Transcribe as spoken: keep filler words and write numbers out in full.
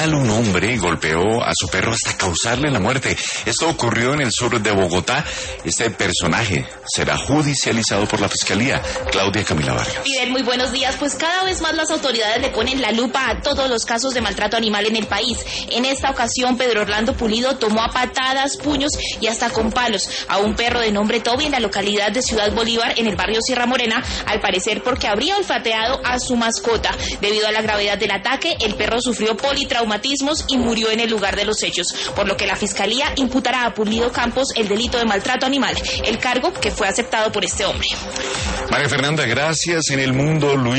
Capital, un hombre golpeó a su perro hasta causarle la muerte. Esto ocurrió en el sur de Bogotá. Este personaje será judicializado por la Fiscalía. Claudia Camila Vargas. Fidel, muy buenos días. Pues cada vez más las autoridades le ponen la lupa a todos los casos de maltrato animal en el país. En esta ocasión, Pedro Orlando Pulido tomó a patadas, puños y hasta con palos a un perro de nombre Toby en la localidad de Ciudad Bolívar, en el barrio Sierra Morena, al parecer porque habría olfateado a su mascota. Debido a la gravedad del ataque, el perro sufrió politraumatismos y murió en el lugar de los hechos, por lo que la Fiscalía imputará a Pulido Campos el delito de maltrato animal, el cargo que fue aceptado por este hombre. María Fernanda, gracias. En el mundo, Luis